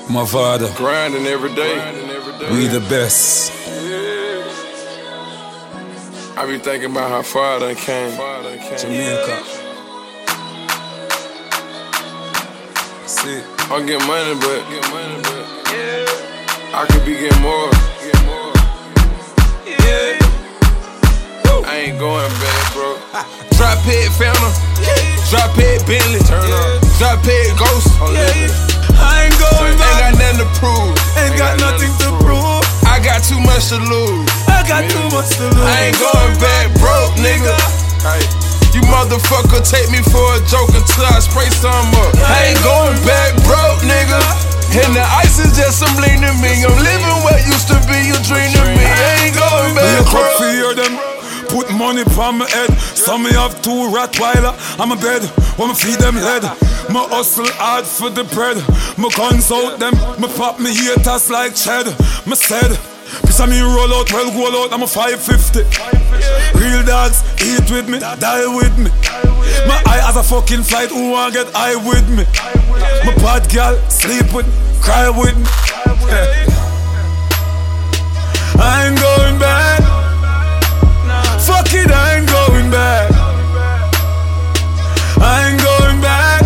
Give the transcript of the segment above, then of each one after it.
My father, grinding every day. We the best. I be thinking about how far I came. Jamaica. See, I get money, but I could be getting more. I ain't going back, bro. Drop head Phantom, drop head Bentley, turn up. Drop head Ghost, I ain't going back. Ain't got nothing to prove. Ain't got nothing to prove. I got too much to lose. I got too much to lose. I ain't going back broke, nigga. Hey, you motherfucker take me for a joke until I spray some up. I ain't going back broke, nigga. And the ice is just some lean to me. I'm living what used to be a dream to me. I ain't going back broke. Fear them. Put money on my head. Some me have 2 Rottweiler on my bed. When me feed them lead. Me hustle hard for the bread. Me guns out them. Me pop me haters like cheddar. Me said, piss me roll out, well go out. I'm a 550. Real dogs eat with me, die with me. My eye has a fucking flight. Who wanna get high with me? My bad girl sleep with me, cry with me. I ain't going back. Fuck it, I ain't going back. I ain't going back.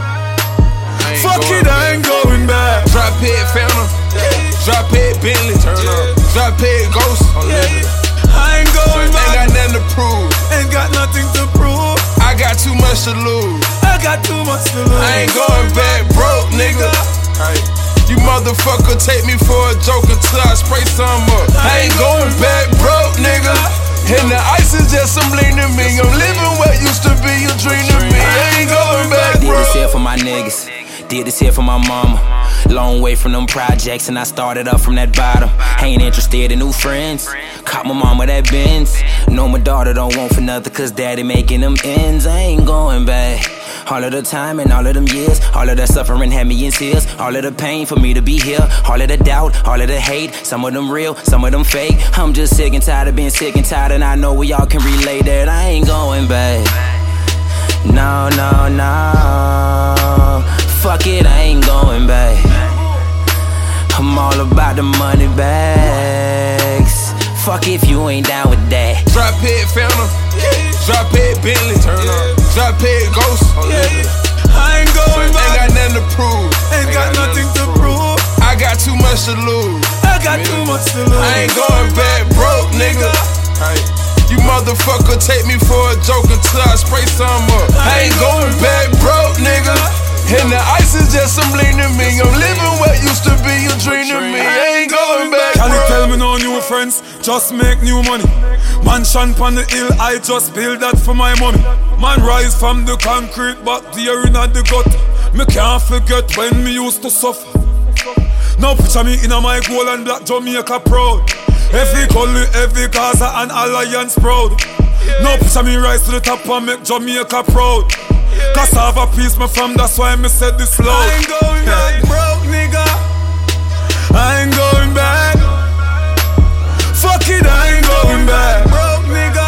Fuck it, I ain't going back. Drop head Phantom, drop head Bentley, turn up. Drop head Ghost, I ain't going back. Ain't got nothing to prove. Ain't got nothing to prove. I got too much to lose. I got too much to lose. I ain't going back broke, nigga. Hey, you motherfucker take me for a joke until I spray some up. I ain't going back broke, nigga. And the ice is just some lean to me. I'm living what used to be a dream to me. I ain't going back broke. Did this here for my niggas. Did this here for my mama. Long way from them projects and I started up from that bottom. Ain't interested in new friends. Caught my mama that Benz. Know my daughter don't want for nothing cause daddy making them ends. I ain't going back. All of the time and all of them years. All of that suffering had me in tears. All of the pain for me to be here. All of the doubt, all of the hate. Some of them real, some of them fake. I'm just sick and tired of being sick and tired. And I know we all can relate that I ain't going back. No, no, no. Fuck it, I ain't going back. I'm all about the money bags. Fuck if you ain't down with that. Drop head Phantom, drop head Bentley, turn up. Drop head Ghost, I ain't going back. Ain't got nothing to prove. Ain't got nothing to prove. I got too much to lose. I got too much to lose. I ain't going back broke, nigga. Hey, you motherfucker take me for a joke until I spray some up. I ain't going back broke, nigga. And the ice is just some lean to me. I'm living what used to be a dream to me. I ain't going back Can you broke. tell me no new friends? Just make new money. Mansion on the hill, I just build that for my mommy. Man rise from the concrete, but there in the gut. Me can't forget when me used to suffer. Now picture me in my gold and black Jamaica proud. Every gully, every Gaza and Alliance proud. Now picture me rise to the top and make Jamaica proud. Cassava piece me from, that's why me said this loud. I ain't going back broke, nigga. I ain't going back. Fuck it, I ain't going back broke, nigga.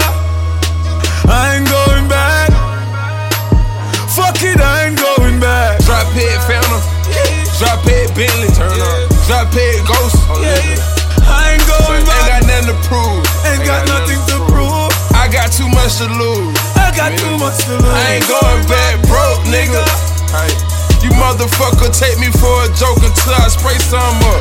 I ain't going back. Fuck it, I ain't going back. Drop head Phantom, drop head Bentley, turn up. Drop head Ghost, I ain't going ain't back. got nothing to prove. Ain't got nothing to prove. I got too much to lose. I got too much to lose. I ain't going back broke, nigga. Hey, you motherfucker take me for a joke until I spray some up.